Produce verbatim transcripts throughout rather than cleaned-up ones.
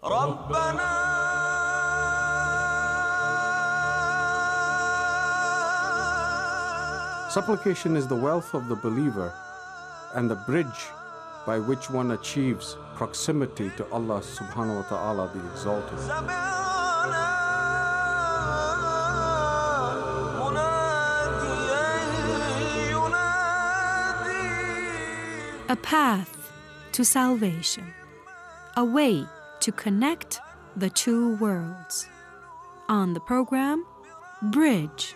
Supplication is the wealth of the believer and the bridge by which one achieves proximity to Allah subhanahu wa ta'ala the Exalted. A path to salvation, a way to connect the two worlds. On the program, Bridge.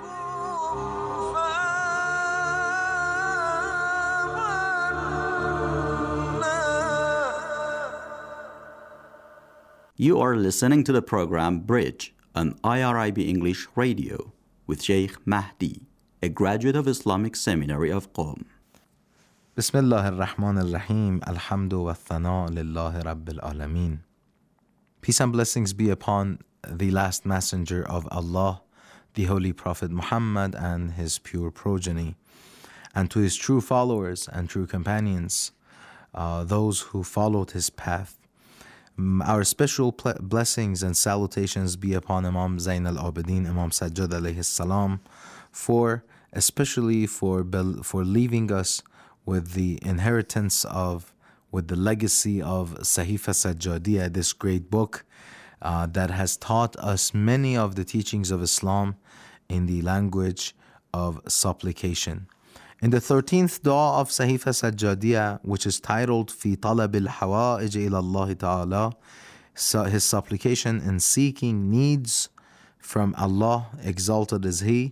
You are listening to the program Bridge on I R I B English Radio with Sheikh Mahdi, a graduate of Islamic Seminary of Qom. Bismillah ar-Rahman ar-Rahim. Alhamdu wa thana lillahi rabbil alameen. Peace and blessings be upon the last messenger of Allah, the Holy Prophet Muhammad, and his pure progeny, and to his true followers and true companions, uh, those who followed his path. Our special ple- blessings and salutations be upon Imam Zain al-Abidin, Imam Sajjad alayhi salam, for especially for be- for leaving us with the inheritance of, with the legacy of Sahifa Sajjadiyah, this great book uh, that has taught us many of the teachings of Islam in the language of supplication. In the thirteenth dua of Sahifa Sajjadiyah, which is titled Fi Talab al-Hawa'ij ila Allah Ta'ala, so his supplication in seeking needs from Allah, exalted is He,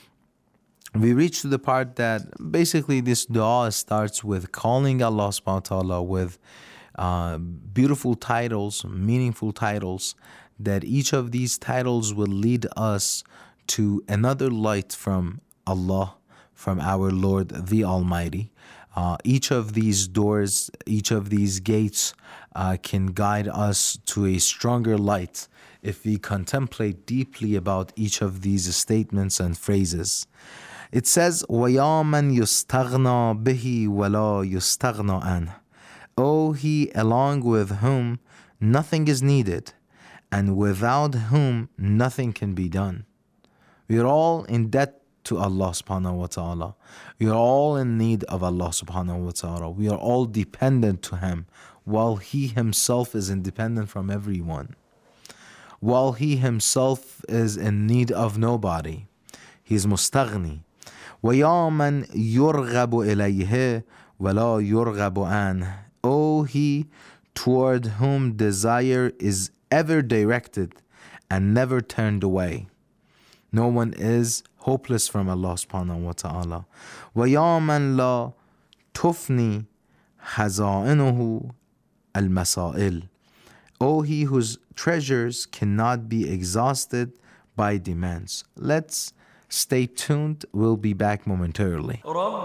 we reach to the part that basically this dua starts with calling Allah subhanahu wa ta'ala with uh, beautiful titles, meaningful titles, that each of these titles will lead us to another light from Allah, from our Lord the Almighty. Uh, each of these doors, each of these gates uh, can guide us to a stronger light if we contemplate deeply about each of these statements and phrases. It says, وَيَا مَنْ يُسْتَغْنَى بِهِ وَلَا يُسْتَغْنَى عَنْهُ. O He along with whom nothing is needed, and without whom nothing can be done. We are all in debt to Allah subhanahu wa ta'ala. We are all in need of Allah subhanahu wa ta'ala. We are all dependent to Him, while He Himself is independent from everyone. While He Himself is in need of nobody. He is mustaghni. وَيَا مَنْ يُرْغَبُ إِلَيْهِ وَلَا يُرْغَبُ عَنْهُ. O He toward whom desire is ever directed and never turned away. No one is hopeless from Allah subhanahu wa ta'ala. وَيَا مَنْ لَا تُفْنِي خَزَائِنُهُ الْمَسَائِلِ. O He whose treasures cannot be exhausted by demands. Let's stay tuned. We'll be back momentarily.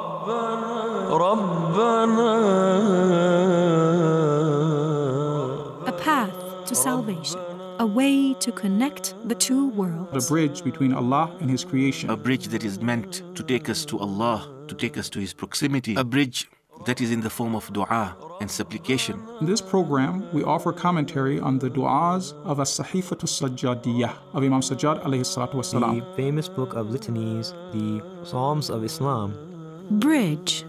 A path to salvation, a way to connect the two worlds. The bridge between Allah and His creation. A bridge that is meant to take us to Allah, to take us to His proximity. A bridge that is in the form of dua and supplication. In this program, we offer commentary on the du'as of As-Sahifatu Sajjadiyah of Imam Sajjad alayhi salatu wasalam. The famous book of litanies, the Psalms of Islam. Bridge.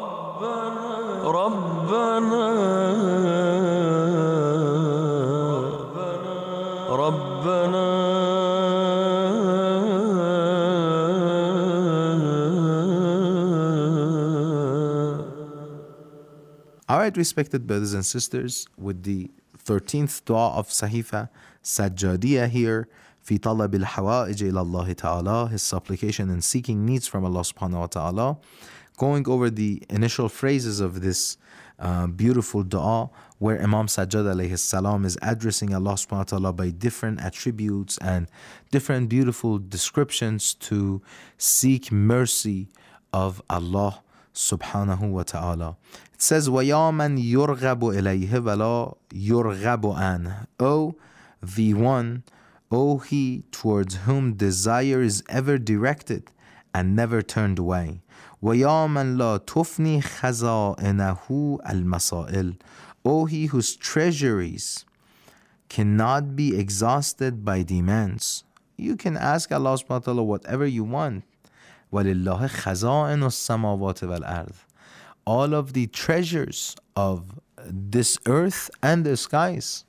All right, respected brothers and sisters, with the thirteenth dua of Sahifa Sajjadiyah here, في طلب الحوائج إلى الله تعالى, his supplication and seeking needs from Allah subhanahu wa ta'ala, going over the initial phrases of this uh, beautiful dua, where Imam Sajjad alayhi salam is addressing Allah subhanahu wa ta'ala by different attributes and different beautiful descriptions to seek mercy of Allah subhanahu wa ta'ala. It says, وَيَا مَنْ يُرْغَبُ إِلَيْهِ وَلَا يُرْغَبُ عَنْهُ. O the one, O He towards whom desire is ever directed and never turned away. وَيَا مَنْ لَا تُفْنِي خَزَائِنَهُ الْمَسَائِلِ. O He whose treasuries cannot be exhausted by demands. You can ask Allah subhanahu wa ta'ala whatever you want. وَلِلَّهِ خَزَائِنُ السَّمَاوَاتِ وَالْأَرْضِ. All of the treasures of this earth and the skies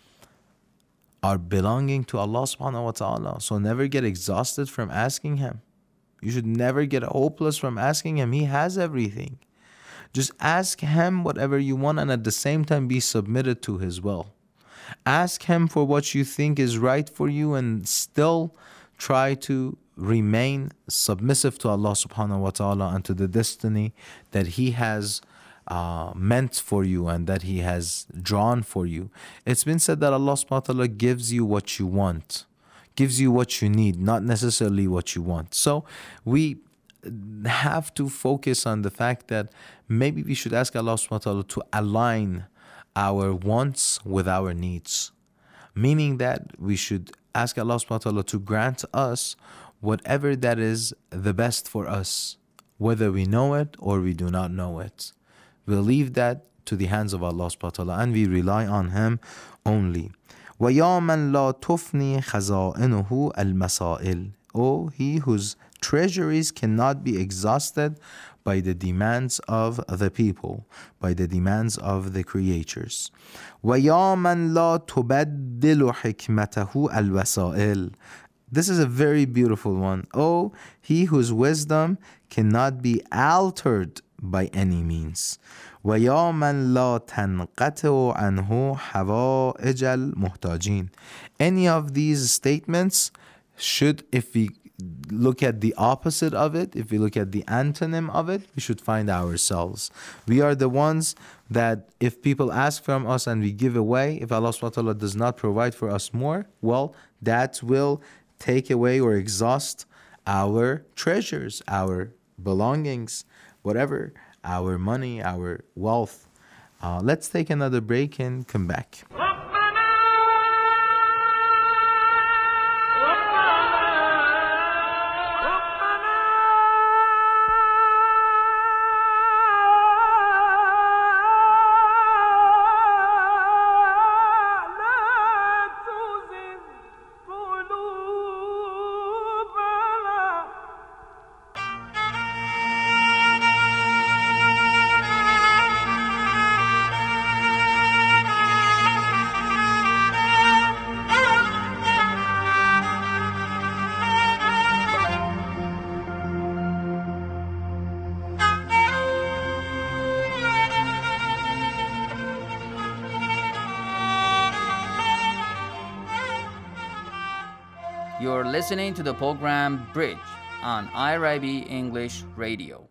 are belonging to Allah subhanahu wa ta'ala. So never get exhausted from asking Him. You should never get hopeless from asking Him. He has everything. Just ask Him whatever you want, and at the same time be submitted to His will. Ask Him for what you think is right for you, and still try to remain submissive to Allah subhanahu wa ta'ala and to the destiny that He has uh, meant for you and that He has drawn for you. It's been said that Allah subhanahu wa ta'ala gives you what you want, gives you what you need, not necessarily what you want. So we have to focus on the fact that maybe we should ask Allah subhanahu wa ta'ala to align our wants with our needs. Meaning that we should ask Allah subhanahu wa ta'ala to grant us whatever that is the best for us, whether we know it or we do not know it. We'll leave that to the hands of Allah subhanahu wa ta'ala, and we rely on Him only. وَيَا مَنْ لَا تُفْنِي خَزَائِنُهُ الْمَسَائِلِ. Oh, he whose treasuries cannot be exhausted by the demands of the people, by the demands of the creatures. وَيَا مَنْ لَا تُبَدِّلُ حِكْمَتَهُ الْوَسَائِلِ. This is a very beautiful one. Oh, he whose wisdom cannot be altered by any means. وَيَا مَنْ لَا تَنْقَطِعُ عَنْهُ حَوَائِجَ الْمُحْتَاجِينَ. Any of these statements should, if we look at the opposite of it, if we look at the antonym of it, we should find ourselves. We are the ones that if people ask from us and we give away, if Allah subhanahu wa ta'ala does not provide for us more, well, that will take away or exhaust our treasures, our belongings, whatever, our money, our wealth. Uh, let's take another break and come back. You're listening to the program Bridge on I R I B English Radio.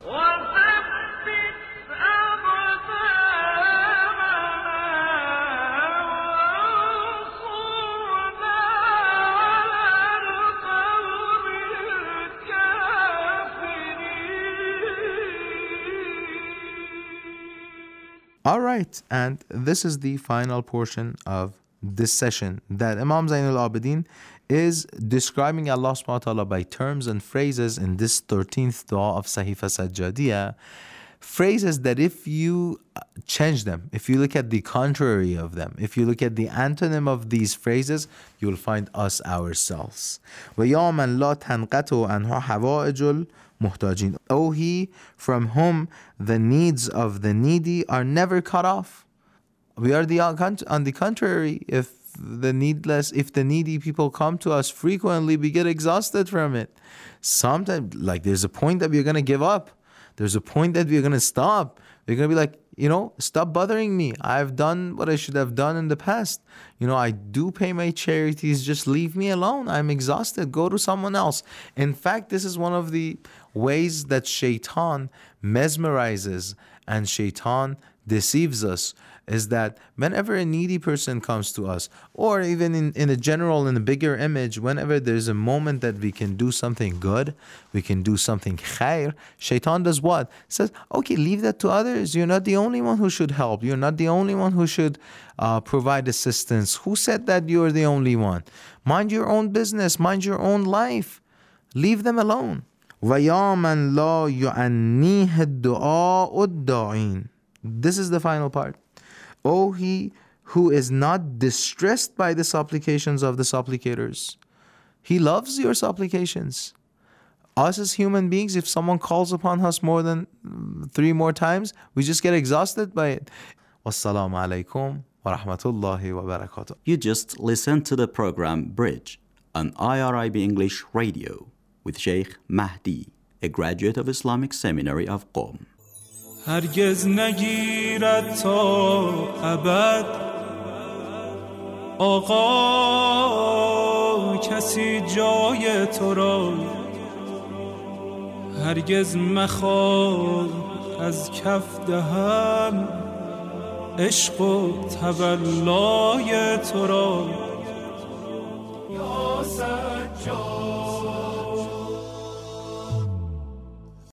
All right, and this is the final portion of this session that Imam Zainul Abidin is describing Allah subhanahu wa ta'ala by terms and phrases in this thirteenth dua of Sahifa Sajjadiyah. Phrases that if you change them, if you look at the contrary of them, if you look at the antonym of these phrases, you'll find us ourselves. وَيَا مَنْ لَا تَنْقَطِعُ عَنْهُ حَوَائِجُ الْمُحْتَاجِينَ. O he from whom the needs of the needy are never cut off. We are the on the contrary. If the needless, if the needy people come to us frequently, we get exhausted from it. Sometimes, like there's a point that we're going to give up. There's a point that we're going to stop. We're going to be like, you know, stop bothering me. I've done what I should have done in the past. You know, I do pay my charities. Just leave me alone. I'm exhausted. Go to someone else. In fact, this is one of the ways that Shaitan mesmerizes and Shaitan deceives us, is that whenever a needy person comes to us, or even in, in a general, in a bigger image, whenever there's a moment that we can do something good, we can do something khair, Shaitan does what? Says, okay, leave that to others. You're not the only one who should help. You're not the only one who should uh, provide assistance. Who said that you're the only one? Mind your own business. Mind your own life. Leave them alone. وَيَا مَنْ لَا يُعَنِّيهِ الدُّعَاءُ الدَّاعِينَ. This is the final part. Oh, he who is not distressed by the supplications of the supplicators. He loves your supplications. Us as human beings, if someone calls upon us more than three more times, we just get exhausted by it. Wassalamu alaikum wa rahmatullahi wa barakatuh. You just listened to the program Bridge on I R I B English Radio with Sheikh Mahdi, a graduate of Islamic Seminary of Qom. هرگز نگیرد تا ابد آقا کسی جای تو را هرگز مخواه از کف دهم عشق و تولای تو را